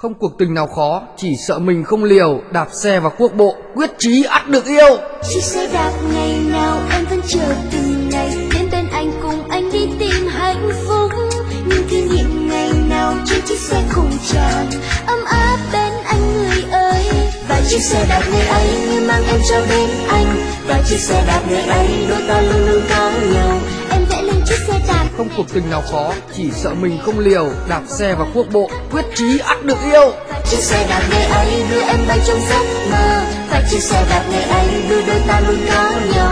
Không cuộc tình nào khó, chỉ sợ mình không liều, đạp xe vào quốc bộ, quyết chí ắt được yêu. Chiếc xe đạp ngày nào em vẫn chờ từng ngày, đến bên anh cùng anh đi tìm hạnh phúc. Những kỷ niệm ngày nào trên chiếc xe khung tràn, ấm áp bên anh người ơi. Và chiếc xe đạp ngày ấy như mang em trao đến anh, và chiếc xe đạp ngày ấy đôi ta luôn luôn có nhau. Em vẽ lên chiếc xe đạp. Không cuộc tình nào khó, chỉ sợ mình không liều, đạp xe vào quốc bộ, quyết chí ắt được yêu. Chiếc xe đạp ngày ấy đưa em bay trong giấc mơ, và chiếc xe đạp ngày ấy đưa đôi ta luôn có nhau.